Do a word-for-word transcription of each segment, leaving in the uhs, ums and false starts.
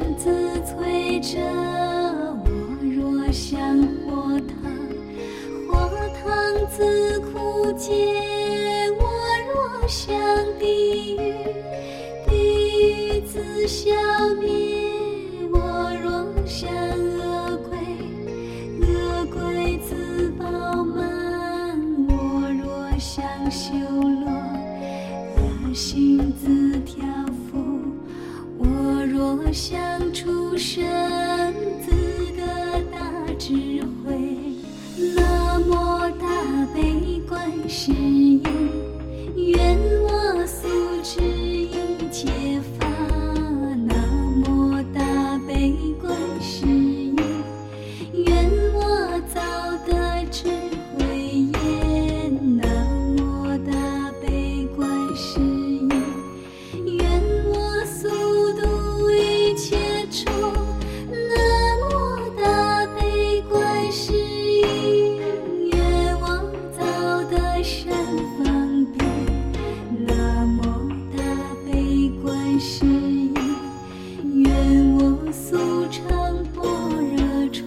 自摧折，我若向火塘，火塘自枯竭；我若向地狱，地狱自消灭；我若向恶鬼，恶鬼自饱满；我若向修罗，恶行自调伏；我若向畜生，自得大智慧。南无大悲观世音，愿我速知一切法。南无大悲观世音，愿我早得智慧眼。南无大悲观世音，愿我速度一切处。南无大悲观世音，愿我早得善方便。南无大悲观世音，愿我速成般若船。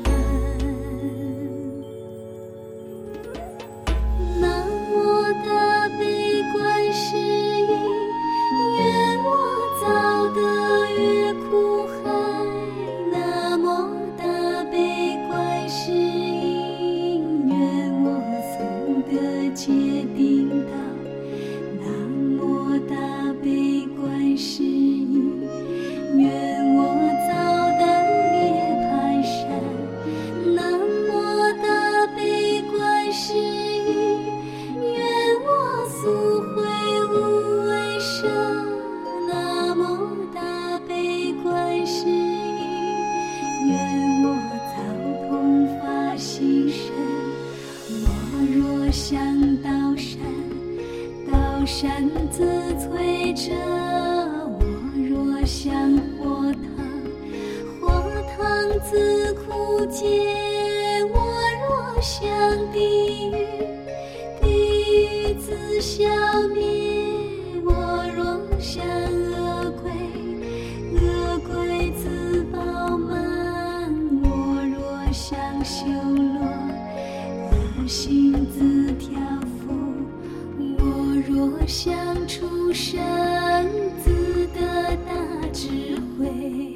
南无大悲观世音，愿我早得越苦海。南无大悲观世音，愿我速得界定道。南无大悲观世音，愿我早得涅槃山。南无大悲观世音，愿我速会无为生。南无大悲观世音，愿我早同发心身。我若向道山，道山自摧折；我若向火塘，火塘自枯竭；我若向地狱，地狱自消灭；我若向恶鬼，恶鬼自饱满；我若向修罗，恶行自调伏；我若向畜生，自得大智慧。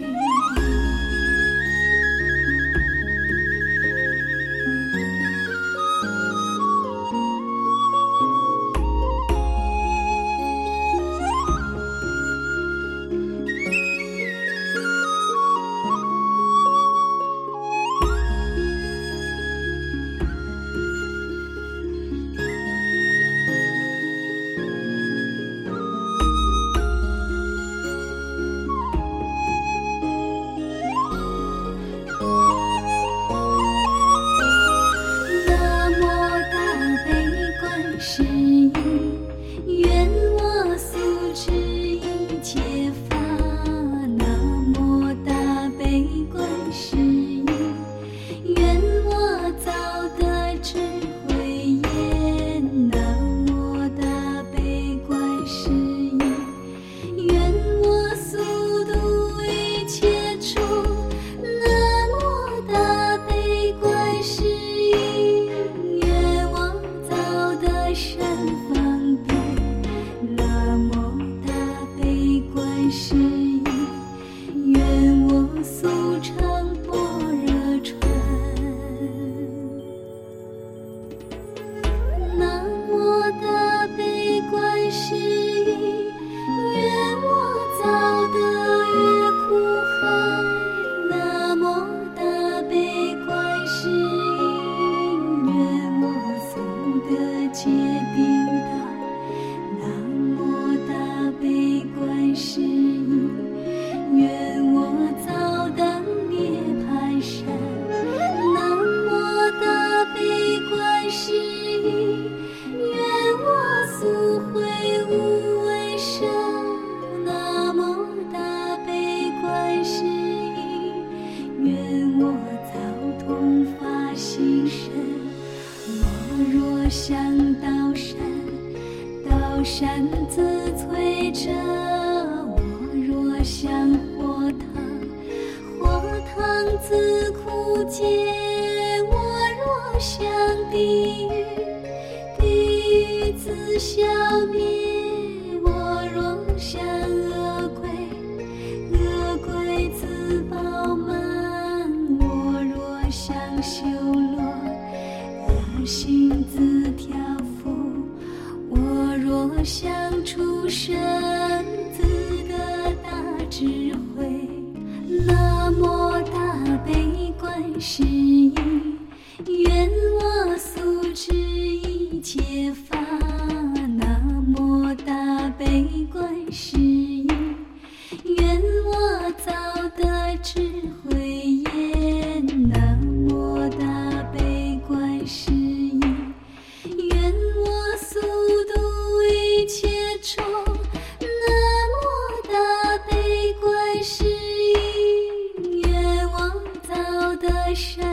南无大悲观世音，愿我速知一切法。南无大悲观世音，愿我早得智慧眼。南无大悲观世音，愿我速度一切处。南无大悲观世音，愿我早得善方便。南无大悲观世音，愿我速成般若船。南无大悲观世音，愿我早得越苦海。南无大悲观世音，愿我速得界定道。南无大悲观世音，愿我早得涅槃山。南无大悲观世音，愿我速会无为生。南无大悲观世音，愿我早同发心身。我若向道山，道山自摧折；我若向火塘， 自苦解，我若向地狱，地狱自消灭；我若向恶鬼，恶鬼自饱满；我若向修罗，恶行自调伏；我若向畜生，自得大智慧。南无大悲观世音，愿我速知一切法。南无大悲观世音，愿我早得智慧眼。南无大悲观世音，愿我速度一切众。南无大悲观世音，愿我早得善